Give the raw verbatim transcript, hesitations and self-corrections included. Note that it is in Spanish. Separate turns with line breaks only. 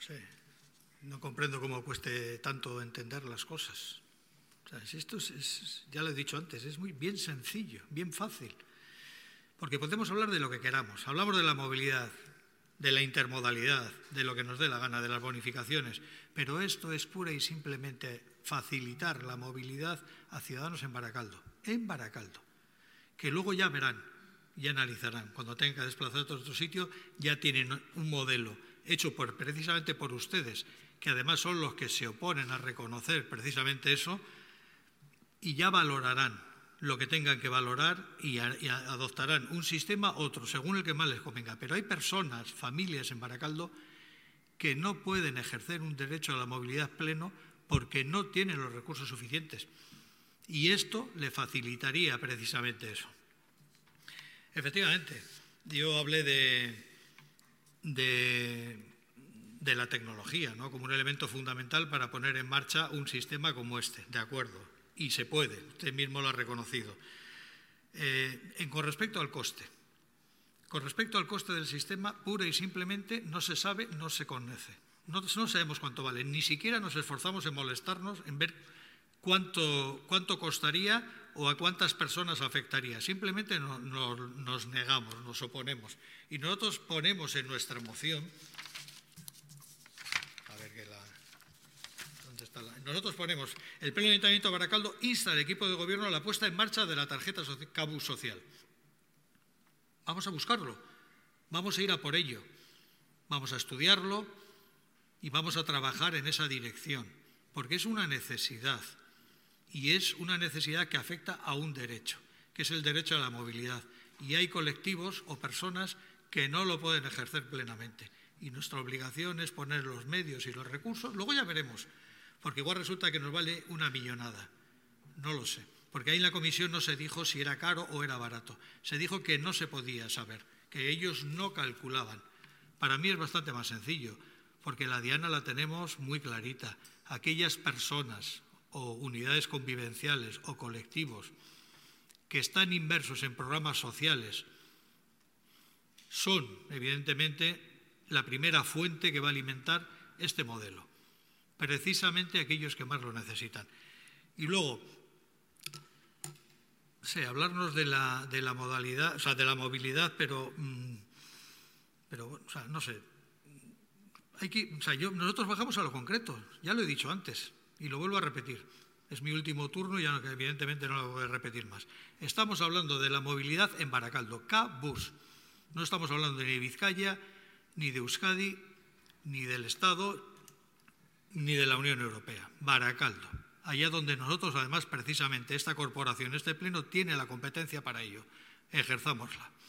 sé, no comprendo cómo cueste tanto entender las cosas. O sea, si esto es, es, ya lo he dicho antes, es muy bien sencillo, bien fácil. Porque podemos hablar de lo que queramos. Hablamos de la movilidad, de la intermodalidad, de lo que nos dé la gana, de las bonificaciones. Pero esto es pura y simplemente facilitar la movilidad a ciudadanos en Baracaldo. En Baracaldo. Que luego ya verán, ya analizarán. Cuando tengan que desplazarse a otro sitio, ya tienen un modelo hecho por, precisamente por ustedes, que además son los que se oponen a reconocer precisamente eso, y ya valorarán lo que tengan que valorar y, a, y a, adoptarán un sistema otro, según el que más les convenga. Pero hay personas, familias en Baracaldo, que no pueden ejercer un derecho a la movilidad pleno porque no tienen los recursos suficientes. Y esto le facilitaría precisamente eso. Efectivamente, yo hablé de, de, de la tecnología, ¿no?, como un elemento fundamental para poner en marcha un sistema como este, de acuerdo. Y se puede, usted mismo lo ha reconocido. Eh, en, con respecto al coste, con respecto al coste del sistema, pura y simplemente no se sabe, no se conoce. No, no sabemos cuánto vale, ni siquiera nos esforzamos en molestarnos en ver cuánto, cuánto costaría o a cuántas personas afectaría. Simplemente no, no, nos negamos, nos oponemos. Y nosotros ponemos en nuestra moción, a ver qué la... Nosotros ponemos, el Pleno Ayuntamiento de Baracaldo insta al equipo de gobierno a la puesta en marcha de la tarjeta Cabus Social. Vamos a buscarlo, vamos a ir a por ello, vamos a estudiarlo y vamos a trabajar en esa dirección, porque es una necesidad y es una necesidad que afecta a un derecho, que es el derecho a la movilidad. Y hay colectivos o personas que no lo pueden ejercer plenamente. Y nuestra obligación es poner los medios y los recursos, luego ya veremos. Porque igual resulta que nos vale una millonada. No lo sé. Porque ahí en la comisión no se dijo si era caro o era barato. Se dijo que no se podía saber, que ellos no calculaban. Para mí es bastante más sencillo, porque la diana la tenemos muy clarita. Aquellas personas o unidades convivenciales o colectivos que están inmersos en programas sociales son, evidentemente, la primera fuente que va a alimentar este modelo. Precisamente aquellos que más lo necesitan. Y luego, sé, hablarnos de la, de la modalidad, o sea, de la movilidad, pero, mmm, pero o sea, no sé. Hay que, o sea, yo, nosotros bajamos a lo concreto, ya lo he dicho antes, y lo vuelvo a repetir. Es mi último turno y ya evidentemente no lo voy a repetir más. Estamos hablando de la movilidad en Baracaldo, Cabus. No estamos hablando ni de Vizcaya, ni de Euskadi, ni del Estado, ni de la Unión Europea, Baracaldo, allá donde nosotros, además, precisamente esta corporación, este pleno, tiene la competencia para ello. Ejerzámosla.